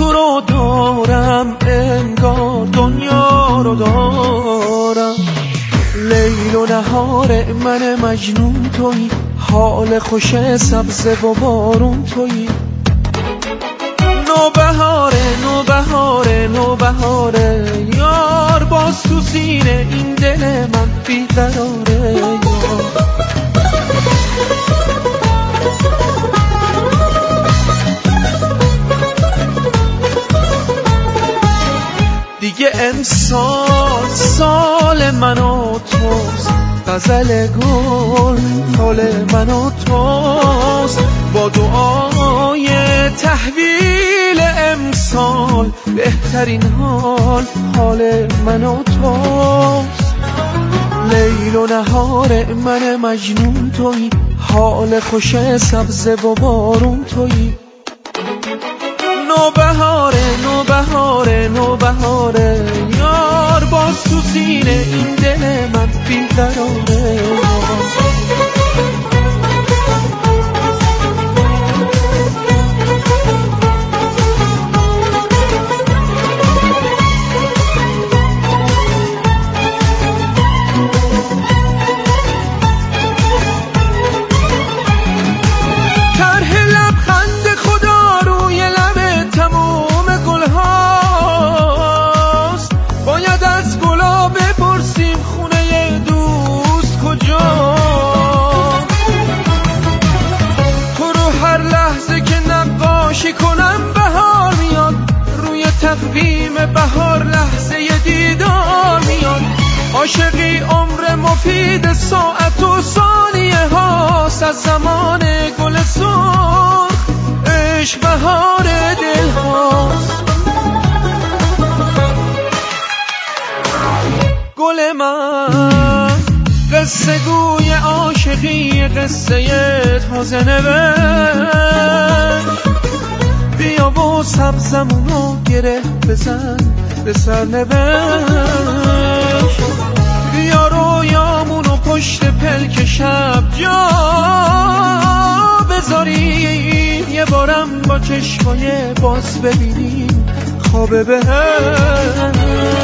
تو رو دارم انگار دنیا رو دارم. لیل و نهار من مجنون تویی، حال خوش سبز و بارون تویی. نوبهاره نوبهاره نوبهاره یار، باز تو سینه این دل من بیقراره یار. دیگه امسال سال من و توست، غزل گل حال من و توست. با دعای تحویل امسال بهترین حال من و توست. لیل و نهار من مجنون تویی، حال خوش سبز و بارون تویی. نوبهاره نوبهاره نوبهاره یار، باز تو سینه این دل من بیقراره یار. تقویم بهار لحظه دیدار میاد. عاشقی عمر مفید ساعت و ثانیه هاست، از زمان گل سرخ عشق بهار دل هاست. گل من قصه گوی عاشقی، قصه تازه نوشت. بیا و سبزمونو گره بزن به سرنوشت. بیا رویامونو پشت پلک شب جا بذاریم، یه بارم با چشمای باز ببینیم خواب بهشت.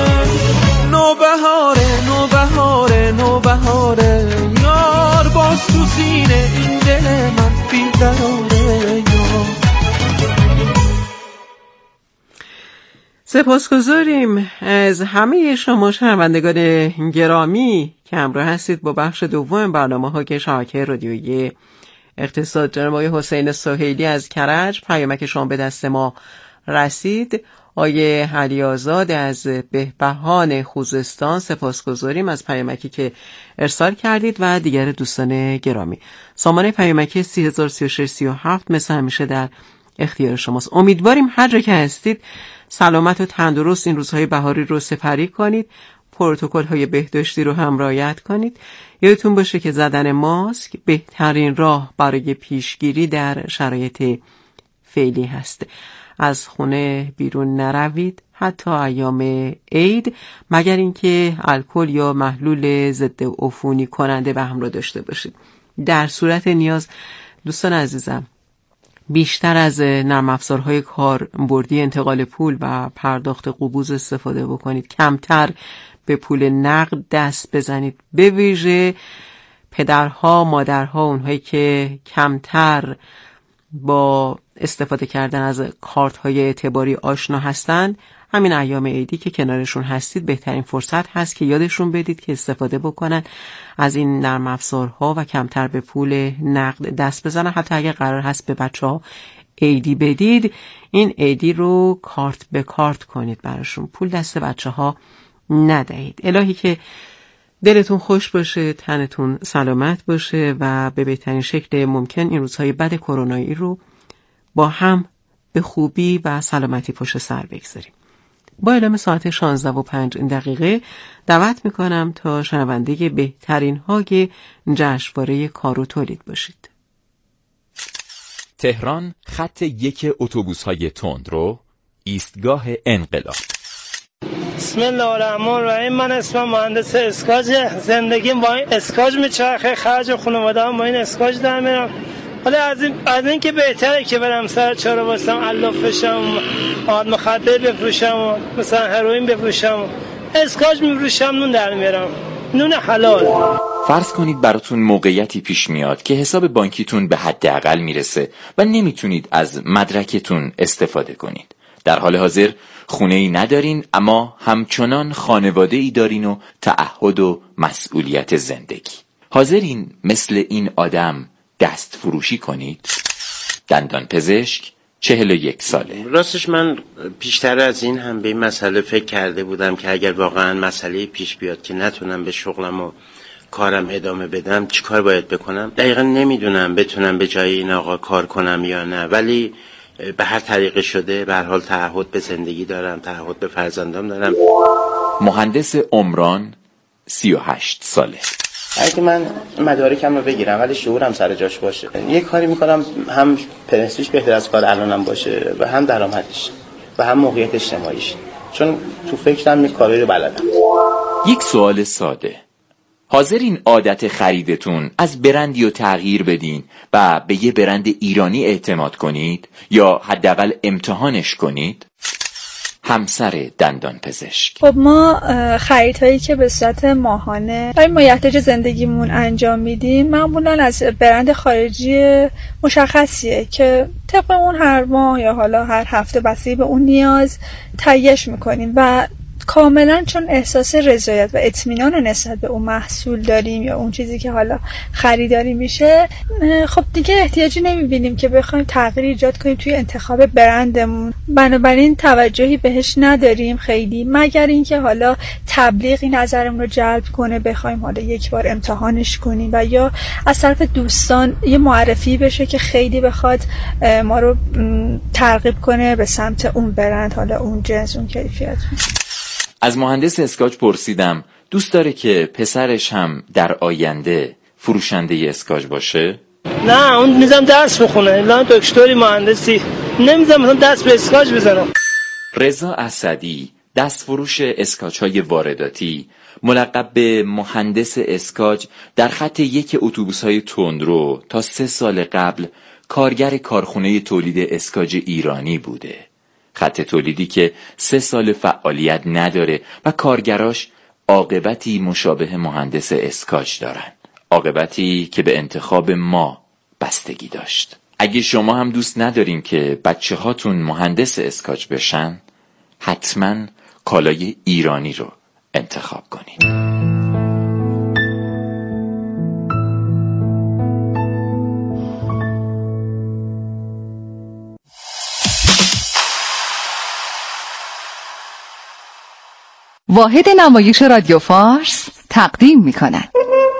نوبهاره نوبهاره نوبهاره یار، باز تو سینه این دل من بیقراره یار. سپاسگزاریم از همه شما شنوندگان گرامی که همراه هستید با بخش دوم برنامه‌ها که شبکه رادیویی اقتصاد. جناب آقای حسین سهیلی از کرج، پیامک شما به دست ما رسید. آقای علی‌آزاد از بهبهان خوزستان، سپاسگزاریم از پیامکی که ارسال کردید و دیگر دوستان گرامی. سامانه پیامکی 303637 مثل همیشه در اختیار شماست. امیدواریم هر جا که هستید سلامت و تندرست این روزهای بهاری رو سپری کنید. پروتکل‌های بهداشتی رو هم رعایت کنید. یادتون باشه که زدن ماسک بهترین راه برای پیشگیری در شرایط فعلی هست. از خونه بیرون نروید حتی ایام عید، مگر اینکه الکل یا محلول ضد عفونی کننده به همراه داشته باشید. در صورت نیاز دوستان عزیزم، بیشتر از نرم افزارهای کاربردی انتقال پول و پرداخت قبوز استفاده بکنید. کمتر به پول نقد دست بزنید. به ویژه پدرها، مادرها، اونهایی که کمتر با استفاده کردن از کارت‌های اعتباری آشنا هستند، همین ایام عیدی که کنارشون هستید بهترین فرصت هست که یادشون بدید که استفاده بکنن از این نرم افزارها و کمتر به پول نقد دست بزنن. حتی اگر قرار هست به بچه‌ها عیدی بدید، این عیدی رو کارت به کارت کنید براشون، پول دست بچه‌ها ندهید. الهی که دلتون خوش باشه، تنتون سلامت باشه و به بهترین شکل ممکن این روزهای بد کرونایی رو با هم به خوبی و سلامتی پشت سر بگذاریم. با اعلام ساعت 16:05 دعوت میکنم تا شنونده بهترین های جشنواره کار و تولید باشید. تهران، خط 1 اتوبوس‌های تندرو، ایستگاه انقلاب. بسم الله الرحمن الرحیم. من اسمم مهندس اسکاج، زندگیم با این اسکاج میچرخه، خرج خانواده‌ام با این اسکاج در میارم. حالا از این که بهتره که برم سر چهار واسم علاف بشم، آد مخدر بفروشم، مثلا هروئین بفروشم، اسکاچ میفروشم، نون در میارم، نون حلال. فرض کنید براتون موقعیتی پیش میاد که حساب بانکیتون به حداقل میرسه و نمیتونید از مدرکتون استفاده کنید. در حال حاضر خونه‌ای ندارین اما همچنان خانواده‌ای دارین و تعهد و مسئولیت زندگی. حاضرین مثل این آدم دست فروشی کنید؟ دندان پزشک 41 ساله. راستش من پیشتر از این هم به این مسئله فکر کرده بودم که اگر واقعا مسئله پیش بیاد که نتونم به شغلم و کارم ادامه بدم چی کار باید بکنم. دقیقا نمیدونم بتونم به جای این آقا کار کنم یا نه، ولی به هر طریقه شده به هر حال تعهد به زندگی دارم، تعهد به فرزندام دارم. مهندس عمران 38 ساله. اگه من مدارکم رو بگیرم ولی شعورم سر جاش باشه، یه کاری میکنم هم پرستیژ بهتر از کار الانم باشه و هم درآمدش و هم موقعیت اجتماعیش، چون تو فکرم یک کاری رو بلدم. یک سوال ساده: حاضرین عادت خریدتون از برندی رو تغییر بدین و به یه برند ایرانی اعتماد کنید یا حداقل امتحانش کنید؟ همسر دندان پزشک: خب ما خریدهایی که به صورت ماهانه برای مایحتاج زندگیمون انجام میدیم معمولا از برند خارجی مشخصیه که طبق اون هر ماه یا حالا هر هفته بستگی به اون نیاز تهیه‌اش میکنیم و کاملا چون احساس رضایت و اطمینان نسبت به اون محصول داریم یا اون چیزی که حالا خریداری میشه، خب دیگه احتیاجی نمیبینیم که بخوایم تغییر ایجاد کنیم توی انتخاب برندمون. بنابراین توجهی بهش نداریم خیلی، مگر اینکه حالا تبلیغی نظرمون رو جلب کنه بخوایم حالا یک بار امتحانش کنیم و یا از طرف دوستان یه معرفی بشه که خیلی بخواد ما رو ترغیب کنه به سمت اون برند، حالا اون جنس، اون کیفیت. از مهندس اسکاچ پرسیدم دوست داره که پسرش هم در آینده فروشنده اسکاچ باشه؟ نه، اون میذارم درس بخونه، الان دکتری مهندسی، نمیذارم مثلا دست به اسکاچ بزنم. رضا اسدی دستفروش اسکاچ های وارداتی، ملقب به مهندس اسکاچ، در خط یک اتوبوس های تندرو تا 3 سال قبل کارگر کارخونه تولید اسکاچ ایرانی بوده. خط تولیدی که 3 سال فعالیت نداره و کارگراش عاقبتی مشابه مهندس اسکاچ دارن، عاقبتی که به انتخاب ما بستگی داشت. اگه شما هم دوست ندارین که بچه هاتون مهندس اسکاچ بشن، حتما کالای ایرانی رو انتخاب کنین. واحد نمایش رادیو فارس تقدیم می‌کند.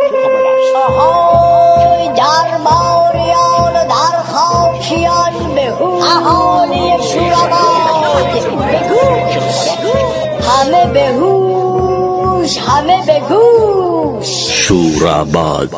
آهای در ماریان و در خاکیان بهو، اهالی شوراباد بگوش، همه بهوش، همه بگوش. شوراباد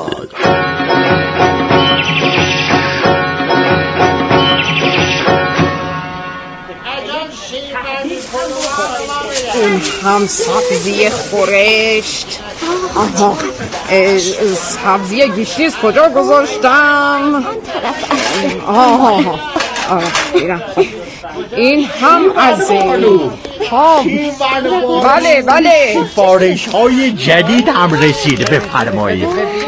این هم سبزی خورشت. آها، سبزی گیشنیز کجا گذاشتم؟ آها، این هم از بله سفارش های جدید هم رسید. بفرمایید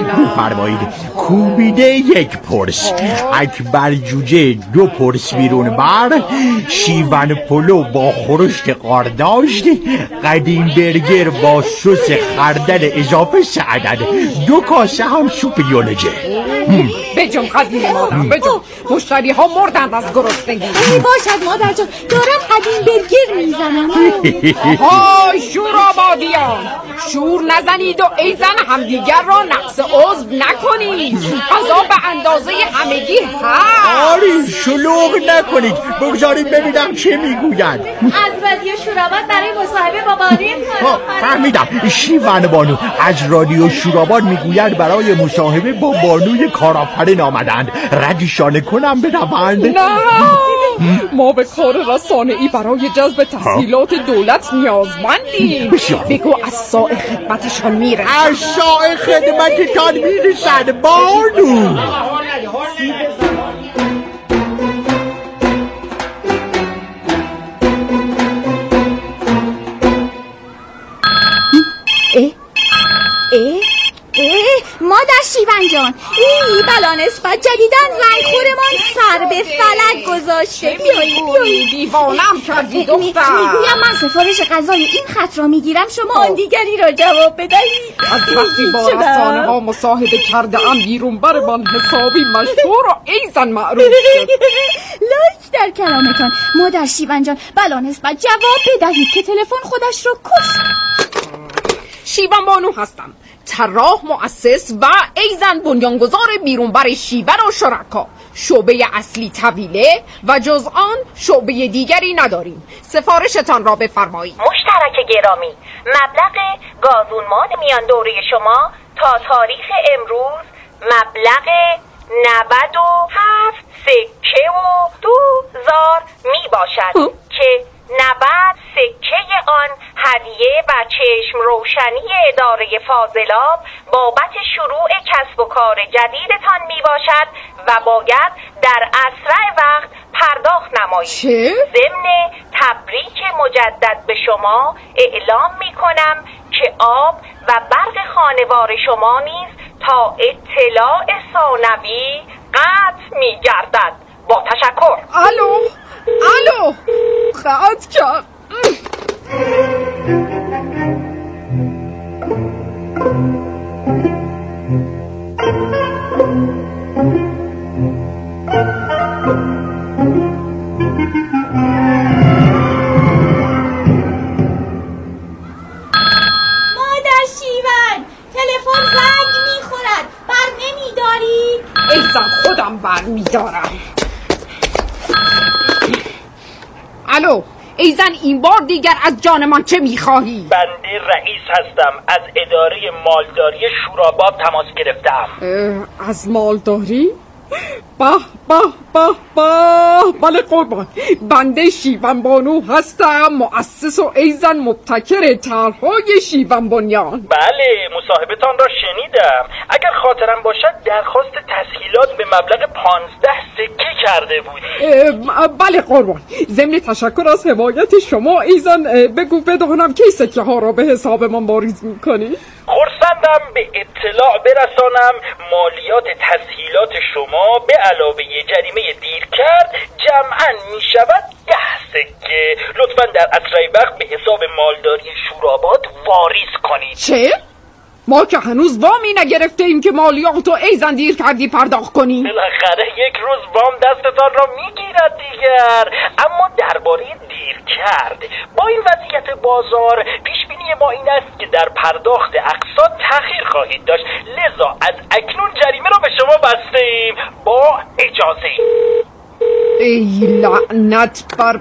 کوبیده 1 پرس، اکبر جوجه 2 پرس بیرون بر، شیون پلو با خورشت قارداشت، قدیم برگر با سس خردل اضافه 3 عدد، 2 کاسه هم سوپ یونجه. بجم قدیم مادر بجم، مشتری ها مردند از گرسنگی. باشد مادر جان، دارم قدیم برگر میزنم. های شورابادیان، شور نزنید و ایزن همدیگر را نقص عضو نکنید. غذا به اندازه همگی هست. آری شلوغ نکنید، بگذارید ببینم چه میگوید. از رادیو شوراباد برای مصاحبه با بانو. فهمیدم، شیون بانو از رادیو شوراباد میگوید برای مصاحبه با بانوی کارآفرین آمدند. ردیشانه کنم بروند؟ نه، ما به کار رسانه‌ای برای جذب تسهیلات دولت نیازمندیم. بگو از ساعت خدمتشان میرسن. از ساعت خدمتتان میرسن بانو. جان. بلا نسبت جدیدن زنگخورمان سر به فلک گذاشته. بیایی دیوانم کردی دختر. میگویم من سفارش غذای این خط را میگیرم، شما آن دیگری را جواب بدهید. از وقتی با رسانه ها مصاحبه کرده ام بیرون بر من حسابی مشهور و ایزن معروف شد. لایک در کلامتان. مادر شیون جان بلا نسبت جواب بدهید که تلفن خودش را کشت. شیون بانو هستم، طراح، مؤسس و ایزن بنیانگذار بیرونبر شیون و شرکا. شعبه اصلی طویله و جز آن شعبه دیگری نداریم. سفارشتان را بفرمایید. مشترک گرامی، مبلغ گازونمان میان دوره شما تا تاریخ امروز مبلغ 97 سکه و 2000 می باشد که 90 سکه آن هدیه و چشم روشنی اداره فاضلاب بابت شروع کسب و کار جدیدتان می باشد و باید در اسرع وقت پرداخت نمایید. ضمن تبریک مجدد به شما اعلام می کنم که آب و برق خانوار شما نیز تا اطلاع ثانوی قطع می گردد. با تشکر. الو قطع کرد. مادر شیون تلفن زنگ میخورد، بر نمیداری؟ ایزن خودم بر میدارم. الو ایزن، این بار دیگر از جان من چه میخواهی؟ بنده رئیس هستم، از اداره مالداری شوراباد تماس گرفتم. از مالداری؟ بله قربان، بنده شیون بانو هستم، مؤسس و ایزن مبتکر طرحهای شیون بنیان. بله، مصاحبتان را شنیدم. اگر خاطرم باشد درخواست تسهیلات به مبلغ 15 سکه کرده بود. بله قربان، ضمن تشکر از حمایت شما ایزن بگو بدانم کی سکه ها را به حساب من واریز میکنی؟ خرسندم به اطلاع برسانم مالیات تسهیلات شما به علاوه جریمه دیر کرد جمعاً می شود 10 سکه. لطفاً در اسرع وقت به حساب مالداری شوراباد واریز کنید. چه؟ ما که هنوز وامی نگرفته ایم که مالیاتو ایزن دیر کردی پرداخت کنی. بالاخره یک روز وام دستتان را میگیرد دیگر. اما درباره دیر کرد، با این وضعیت بازار پیش بینی ما این است که در پرداخت اقساط تأخیر خواهید داشت، لذا از اکنون جریمه را به شما بسته ایم. با اجازه. ای لعنت بر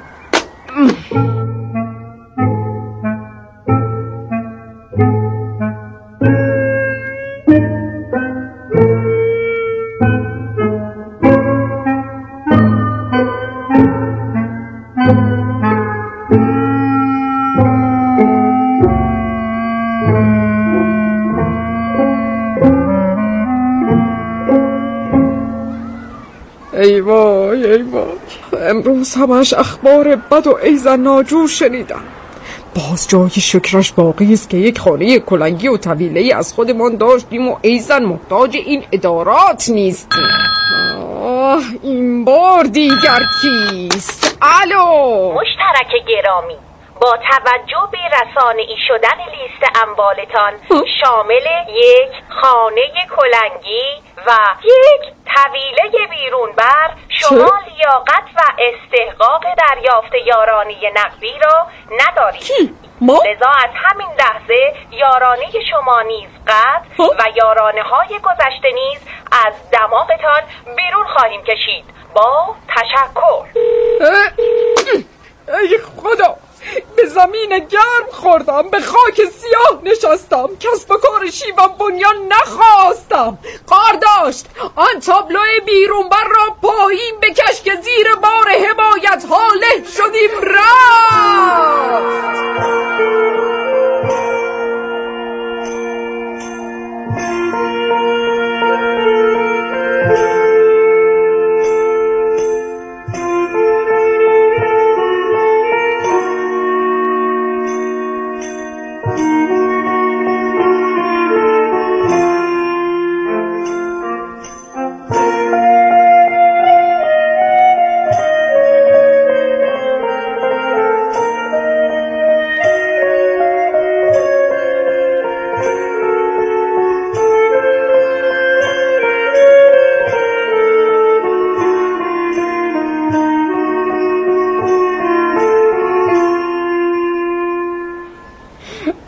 ای وای امروز همش اخبار بد و ایزن ناجور شنیدم. باز جای شکرش باقی است که یک خانه کلنگی و طویله‌ای از خودمان داشتیم و ایزن محتاج این ادارات نیستیم. این بار دیگر کیست؟ الو مشترک گرامی، با توجه به رسانه‌ای شدن لیست اموالتان شامل یک خانه کلنگی و یک طویله بیرونبر شما لیاقت و استحقاق دریافت یارانه نقدی را ندارید. لذا از همین لحظه یارانه شما نیز قطع و یارانه های گذشته نیز از دماغتان بیرون خواهیم کشید. با تشکر. ای خدا، به زمین گرم خوردم، به خاک سیاه نشستم، کسب و کار شیون بنیان نخواستم. قار داشت آن تابلوی بیرونبر را پایین بکش که زیر بار حمایت ها له شدیم رفت.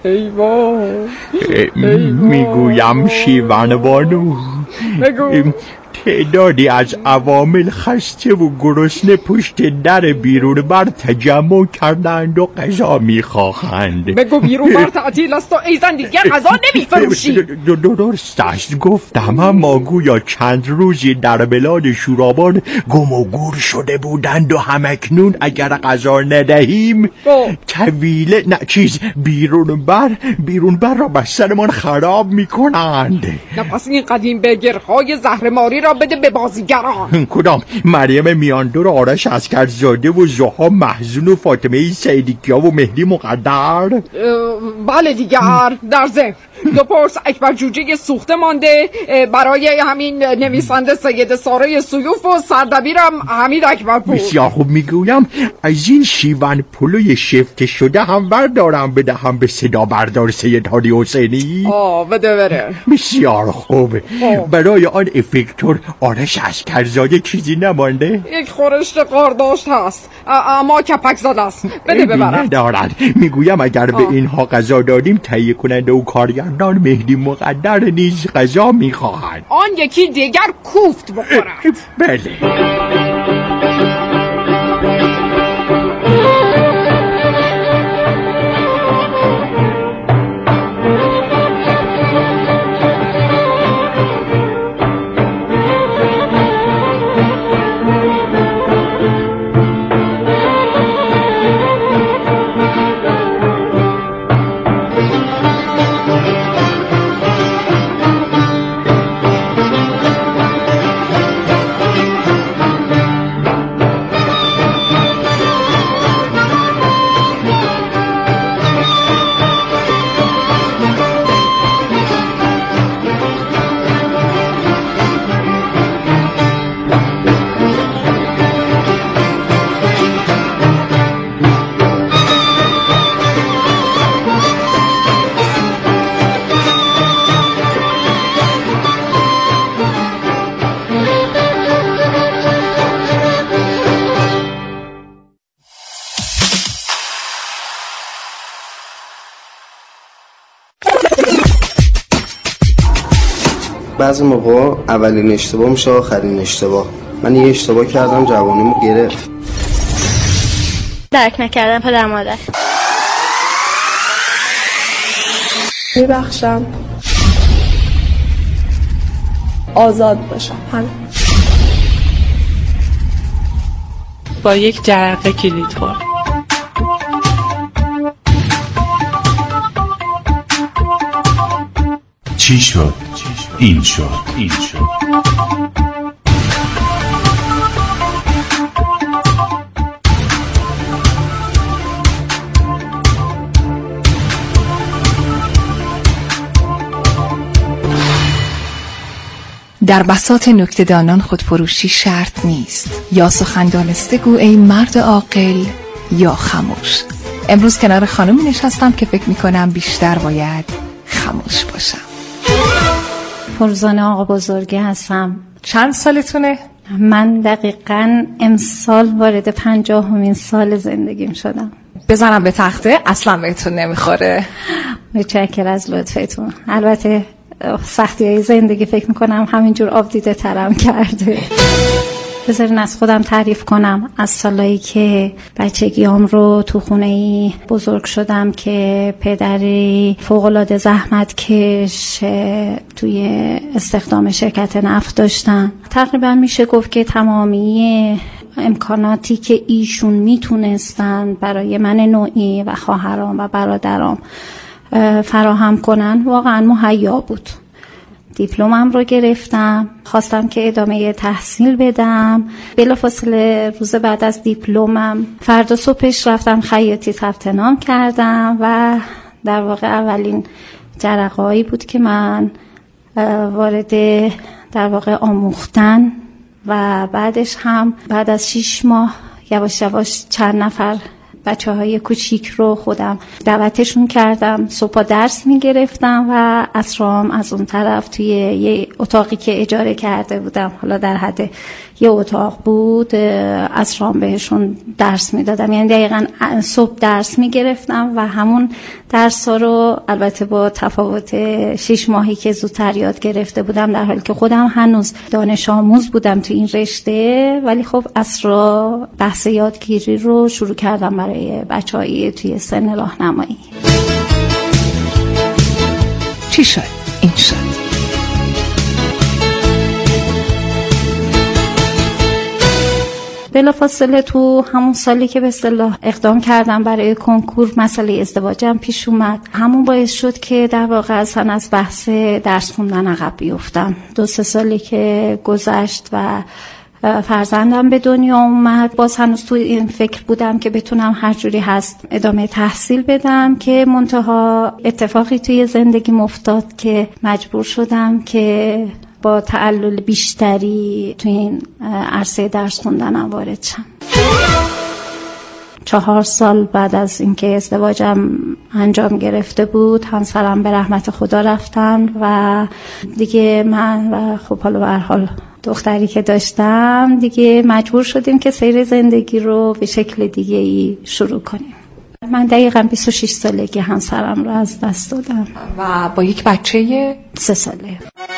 ای وای میگویم شیون بانو، تعدادی از عوامل خسته و گرسنه پشت در بیرون بر تجمع کردند و غذا میخواهند. بگو بیرون بر تعطیل است و ایزن دیگر غذا نمیفروشی. درست است گفتم، اما گویا چند روزی در بلاد شورابان گم و گور شده بودند و همکنون اگر غذا ندهیم طویله بیرون بر را بر سرمان خراب میکنند. پس این قدیم بگرهای زهرماری را بده به بازیگران. کدام؟ مریم میاندور، آرش عسکرزاده و زها محزون و فاطمه سیدیکیا و مهدی مقدر؟ بله دیگر. در ضمن دو پرس اکبر جوجه سوخته مانده برای همین نویسنده سید ساره سیوف و سردبیرم حمید اکبرپور. بسیار خوب. میگویم از این شیون پلوی شفته شده هم بردارم بدهم به صدا بردار سید هادی حسینی. بده بره. بسیار خوب. برای آن افکتور آرش عسکرزاده چیزی نمانده؟ یک خورشت قارداشت هست اما کپک زده است. بده ببرم. ندارد. میگویم اگر به اینها غذا دادیم تهیه کننده و کارگردان مهدی مقدر نیز غذا میخواهند. آن یکی دیگر کوفت بخورد. بله. بعضی موقع اولین اشتباه میشه آخرین اشتباه. من یه اشتباه کردم جوانیمو گرفت. درک نکردم پدر مادر. میبخشم. آزاد باشم. همین. با یک جرقه کلید خورد. چی شد؟ این شد. در بساط نکته‌دانان خودفروشی شرط نیست. یا سخن دانسته گو ای مرد عاقل یا خاموش. امروز کنار خانمی نشستم که فکر میکنم بیشتر باید خاموش باشم. فرزانه آقا بزرگی هستم. چند سالتونه؟ من دقیقاً امسال وارد 50مین سال زندگیم شدم. بزنم به تخته؟ اصلا بهتون نمیخوره. متشکرم از لطفتون. البته سختی‌های زندگی فکر میکنم همینجور آب دیده ترم کرده. بذارین از خودم تعریف کنم. از سالایی که بچگیام رو تو خونه‌ای بزرگ شدم که پدری فوق‌العاده زحمتکش توی استخدام شرکت نفت داشتن. تقریبا میشه گفت که تمامی امکاناتی که ایشون میتونستن برای من نوعی و خواهرام و برادرام فراهم کنن واقعا مهیا بود. دیپلمم رو گرفتم، خواستم که ادامه تحصیل بدم. بلافاصله روز بعد از دیپلمم فردا صبحش رفتم خیاطی ثبت نام کردم و در واقع اولین جرقه‌ای بود که من وارد در واقع آموختن و بعدش هم بعد از 6 ماه یواش یواش چند نفر بچه‌های کوچیک رو خودم دعوتشون کردم. صبح درس میگرفتم و عصرام از اون طرف توی یه اتاقی که اجاره کرده بودم، حالا در حد یه اتاق بود، عصرام بهشون درس میدادم. یعنی دقیقاً صبح درس میگرفتم و همون درس ها رو البته با تفاوت 6 ماهی که زودتر یاد گرفته بودم، در حالی که خودم هنوز دانش آموز بودم تو این رشته، ولی خب عصرا بحث یادگیری رو شروع کردم برای بچه‌های توی سن راهنمایی. چی شد؟ این شد. بلافاصله تو همون سالی که به اصطلاح اقدام کردم برای کنکور، مسئله ازدواجم پیش اومد. همون باعث شد که در واقع اصلا از بحث درس خوندن عقب بیفتم. 2-3 سالی که گذشت و فرزندم به دنیا اومد، باز هنوز تو این فکر بودم که بتونم هر جوری هست ادامه تحصیل بدم، که منتها اتفاقی توی زندگیم افتاد که مجبور شدم که با تعلل بیشتری توی این عرصه درس خوندنم وارد شم. 4 سال بعد از اینکه ازدواجم انجام گرفته بود، همسرم به رحمت خدا رفتن و دیگه من و خب حالا به هر حال دختری که داشتم دیگه مجبور شدیم که سیر زندگی رو به شکل دیگه ای شروع کنیم. من دقیقاً 26 سالگی همسرم رو از دست دادم و با یک بچه 3 ساله.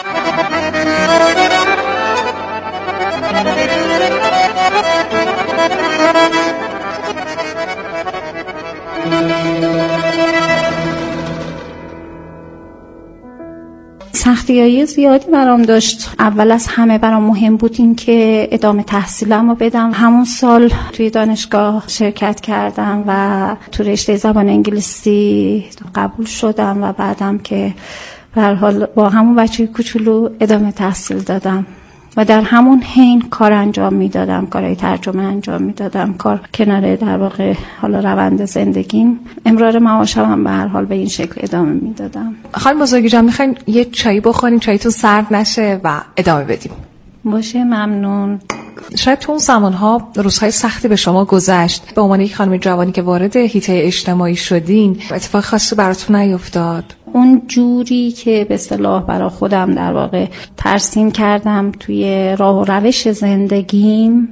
سختی‌های زیادی برام داشت. اول از همه برام مهم بود این که ادامه تحصیلم رو بدم. همون سال توی دانشگاه شرکت کردم و تو رشته زبان انگلیسی قبول شدم و بعدم که به هر حال با همون بچه کوچولو ادامه تحصیل دادم و در همون حین کار انجام میدادم، کارهای ترجمه انجام میدادم، کار کنار در واقع حالا روند زندگیم. امرار معاشم هم به هر حال به این شکل ادامه میدادم. خانم بزرگی جان، میخواین یه چایی بخوریم، چایتون سرد نشه و ادامه بدیم؟ باشه، ممنون. شاید تو اون زمانها روزهای سختی به شما گذشت، به عنوان یک خانم جوانی که وارد حیطه اجتماعی شدین، اتفاق خاصی براتون نیفتاد؟ اون جوری که به اصطلاح برای خودم در واقع ترسیم کردم توی راه و روش زندگیم،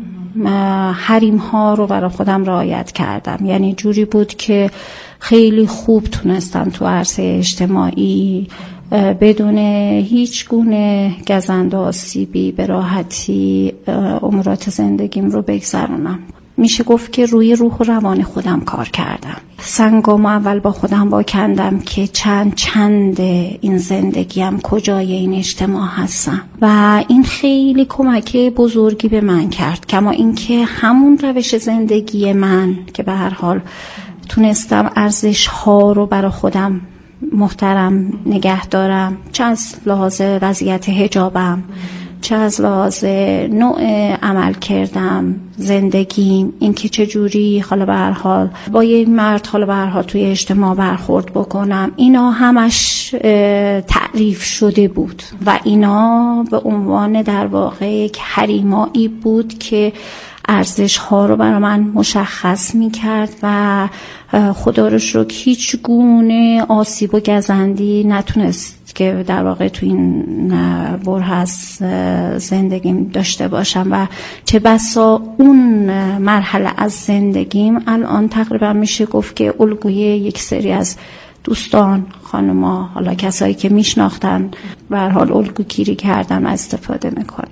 حریم ها رو برای خودم رعایت کردم. یعنی جوری بود که خیلی خوب تونستم تو عرصه اجتماعی بدون هیچ گونه گزند و آسیبی به راحتی امورات زندگیم رو بگذرونم. میشه گفت که روی روح و روان خودم کار کردم. سنگامو اول با خودم واکندم که چند این زندگیم، کجای این اجتماع هستم، و این خیلی کمک بزرگی به من کرد. کما اینکه همون روش زندگی من که به هر حال تونستم ارزش ها رو برای خودم محترم نگه دارم، چه از لحاظ وضعیت حجابم، چه از لحاظ نوع عمل کردم، زندگیم، اینکه چجوری حالا به هر حال با یه مرد حالا به هر حال توی اجتماع برخورد بکنم، اینا همش تعریف شده بود و اینا به عنوان در واقع یک حریمایی بود که ارزش ها رو برای من مشخص می کرد و خدا رو شکر هیچ گونه آسیب و گزندی نتونست که در واقع تو این بره از زندگیم داشته باشم. و چه بسا اون مرحله از زندگیم الان تقریبا میشه گفت که الگوی یک سری از دوستان، خانوما، حالا کسایی که میشناختن به هر حال الگوگیری کردن و استفاده میکنن.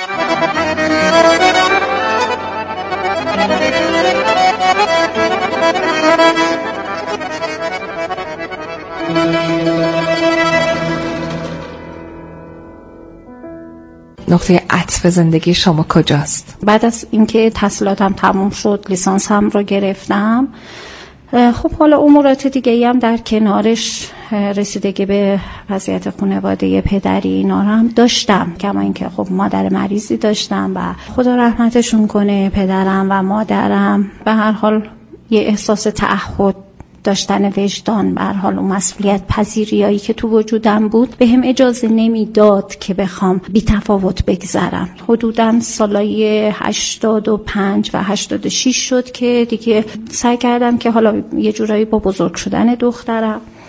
نقطه عطف زندگی شما کجاست؟ بعد از اینکه تحصیلاتم تموم شد، لیسانسم رو گرفتم، خب حالا امورات دیگه‌ای هم در کنارش، رسیدگی به وضعیت خانواده پدری اینا هم داشتم. کما اینکه خب مادر مریضی داشتم و خدا رحمتشون کنه، پدرم و مادرم به هر حال یه احساس تعهد داشتن وجدان، به هر حال اون مسئولیت پذیریایی که تو وجودم بود به هم اجازه نمیداد که بخوام بی تفاوت بگذرم. حدوداً سالای 85 و 86 شد که دیگه سعی کردم که حالا یه جورایی با بزرگ شدن دخترم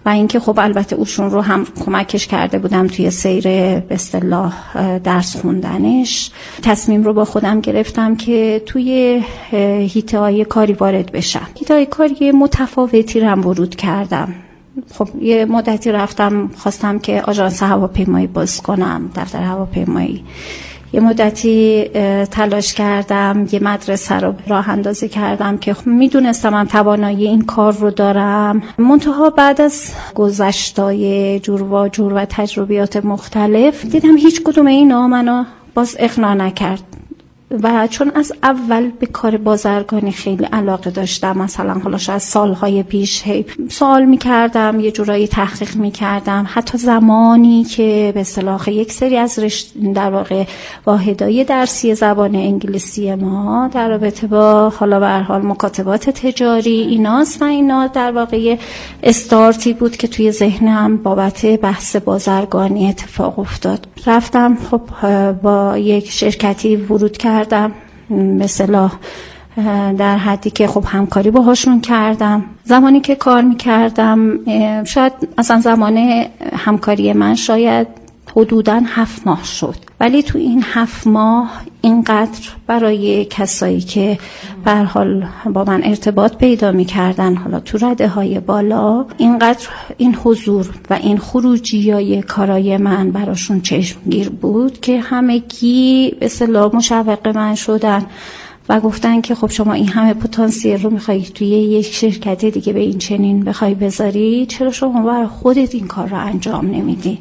و اینکه خب البته ایشون رو هم کمکش کرده بودم توی سیر به اصطلاح درس خوندنش. تصمیم رو با خودم گرفتم که توی حیطه‌های کاری وارد بشم. حیطه‌های کاری متفاوتی رو ورود کردم. خب یه مدتی رفتم خواستم که آژانس هواپیمایی باز کنم، دفتر هواپیمایی. یه مدتی تلاش کردم، یه مدرسه رو راه اندازی کردم که میدونستم من توانایی این کار رو دارم. منتها بعد از گذشتای جور و جور و تجربیات مختلف دیدم هیچ کدوم اینا منو باز اقناع نکرد و چون از اول به کار بازرگانی خیلی علاقه داشتم، مثلا حالا شاید سالهای پیش سوال میکردم، یه جورایی تحقیق میکردم، حتی زمانی که به اصطلاح یک سری از در واقع واحدهای درسی زبان انگلیسی ما در رابطه با حالا به هر حال مکاتبات تجاری ایناست و اینا در واقع استارتی بود که توی ذهنم بابت بحث بازرگانی اتفاق افتاد. رفتم خب با یک شرکتی ورود کردم، مثلا در حدی که خب همکاری باهاشون کردم. زمانی که کار میکردم شاید اصلا زمان همکاری من شاید حدوداً 7 ماه شد، ولی تو این 7 ماه اینقدر برای کسایی که به هر حال با من ارتباط پیدا می‌کردن حالا تو رده‌های بالا، اینقدر این حضور و این خروجیای کارای من براشون چشمگیر بود که همگی به اصطلاح مشوق من شدن و گفتن که خب شما این همه پتانسیل رو میخوای توی یک شرکت دیگه به این چنین بخوای بذاری، چرا شما برای خودت این کار رو انجام نمیدی؟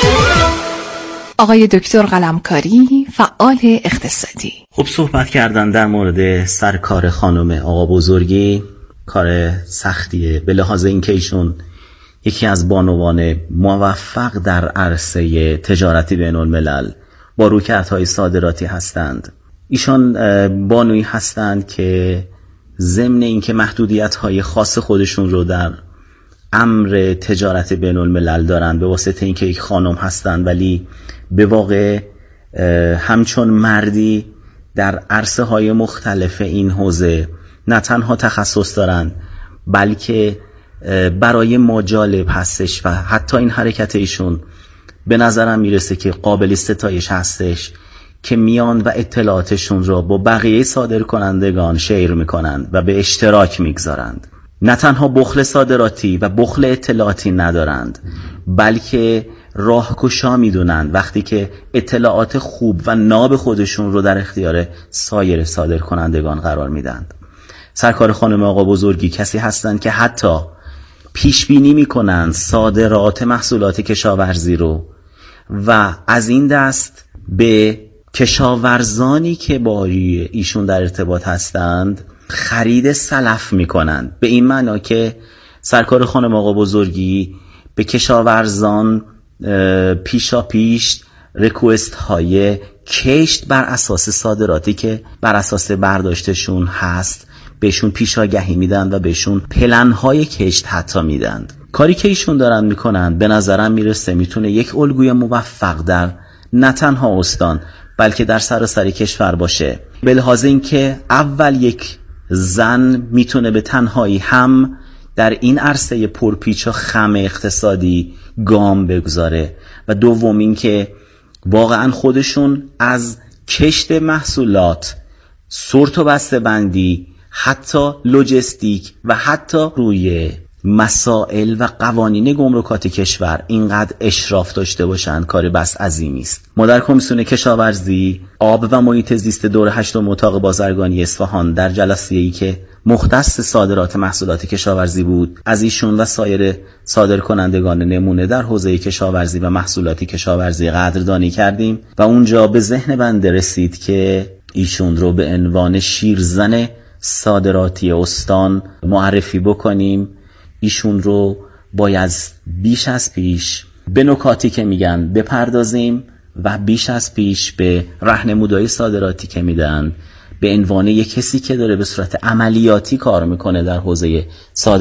آقای دکتر قلمکاری، فعال اقتصادی. خب صحبت کردن در مورد سرکار خانم آقا بزرگی کار سختیه، به لحاظ اینکه ایشون یکی از بانوان موفق در عرصه تجارتی بین الملل با رویکردهای صادراتی هستند. ایشان بانویی هستند که ضمن اینکه محدودیت‌های خاص خودشون رو در امر تجارت بین الملل دارند به واسطه اینکه یک خانم هستند، ولی به واقع همچون مردی در عرصه های مختلف این حوزه نه تنها تخصص دارند بلکه برای ما جالب هستش و حتی این حرکت ایشون به نظرم میرسه که قابل ستایش هستش که میان و اطلاعاتشون را با بقیه صادر کنندگان شیر میکنند و به اشتراک میگذارند. نه تنها بخل صادراتی و بخل اطلاعاتی ندارند بلکه راهگشا میدونند وقتی که اطلاعات خوب و ناب خودشون رو در اختیار سایر صادر کنندگان قرار میدند. سرکار خانم آقا بزرگی کسی هستند که حتی پیش بینی میکنند صادرات محصولات کشاورزی رو و از این دست به کشاورزانی که با ایشون در ارتباط هستند خرید سلف میکنند، به این معنا که سرکار خانم آقا بزرگی به کشاورزان پیشا پیش ریکوست های کشت بر اساس صادراتی که بر اساس برداشتشون هست بهشون پیشاگهی میدن و بهشون پلن های کشت حتی میدن. کاری که ایشون دارن میکنن به نظرم میرسه میتونه یک الگوی موفق در نه تنها استان بلکه در سراسر کشور باشه، به لحاظ اینکه اول یک زن میتونه به تنهایی هم در این عرصه پرپیچ و خم اقتصادی گام بگذاره و دوم این که واقعا خودشون از کشت محصولات، سورت و بسته بندی، حتی لوجستیک و حتی روی مسائل و قوانین گمرکات کشور اینقدر اشراف داشته باشن کار بس عظیمی است. ما در کمیسیون کشاورزی آب و محیط زیست دور 8 اتاق بازرگانی اصفهان در جلسه‌ای که مختص صادرات محصولات کشاورزی بود از ایشون و سایر صادر کنندگان نمونه در حوزه کشاورزی و محصولات کشاورزی قدردانی کردیم و اونجا به ذهن بنده رسید که ایشون رو به عنوان شیرزن صادراتی استان معرفی بکنیم. ایشون رو باید بیش از پیش به نکاتی که میگن بپردازیم و بیش از پیش به راهنمودهای صادراتی که میدن به عنوان یک کسی که داره به صورت عملیاتی کار میکنه در حوزه صادرات